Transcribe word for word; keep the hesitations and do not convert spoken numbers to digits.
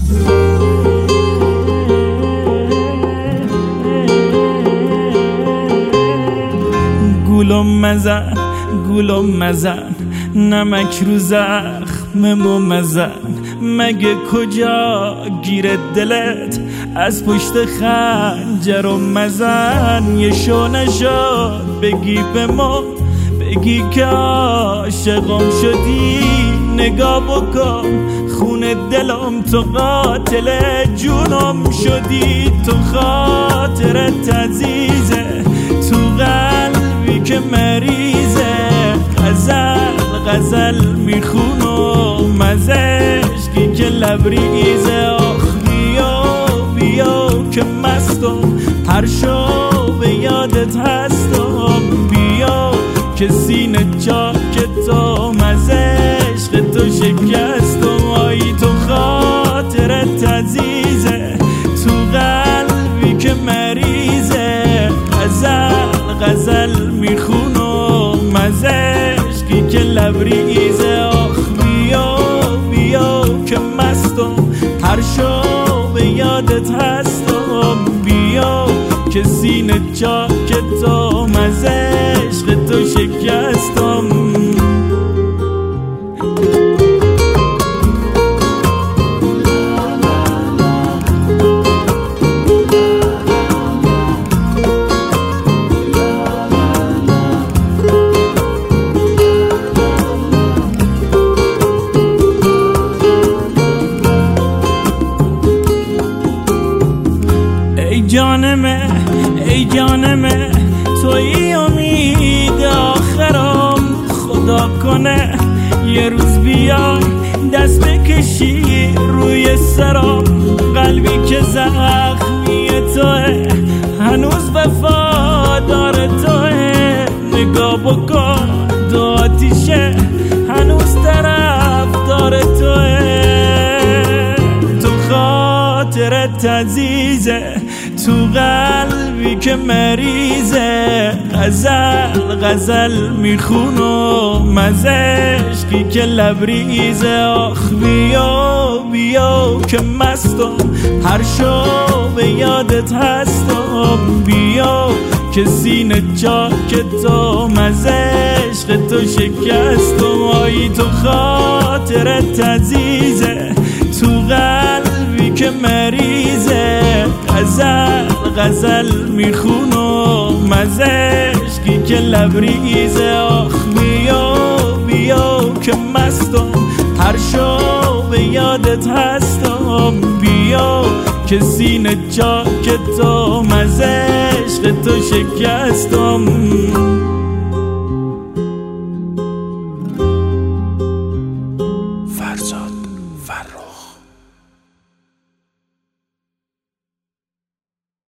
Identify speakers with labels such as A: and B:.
A: گولم مزن گولم مزن نمک رو زخممو مزن مگه کجا گیره دلت از پشت خنجرم مزن یه شو نشد بگی به ما بگی که عاشقم شدی نگاه بکن خون دلم تو قاتل جونم شدی تو خاطرت عزیزه تو قلبی که مریضه غزل غزل میخونم از عشقی که لبریزه آخ بیا بیا که مستم هر شو به یادت هستم بیا که سینه چاکتم از عشق تو شکستم آی تو خاطرت عزیزه تو قلبی که مریضه غزل غزل میخونم از عشقی که لبریزه آخ بیا بیا که مستم هر شو به یادت هستم بیا که سینه چاکتم از عشق تو شکستم ای جانمه ای جانمه توی امید آخرم خدا کنه یه روز بیای دست بکشی روی سرم قلبی که زخمی توه هنوز وفادار توه نگاه بکن دو آتیشه هنوز طرفدار توه تو خاطرت عزیزه تو قلبی که مریضه غزل غزل میخونم از عشقی که لبریزه آخ بیا بیا که مستم هر شو به یادت هستم بیا که سینه چاکتم از عشق تو شکستم آی تو خاطرت عزیزه تو قلبی که مریضه غزل غزل میخونم از عشقی که لبریزه آخ بیا بیا که مستم هر شو به یادت هستم بیا که سینه چاکتم از عشق تو شکستم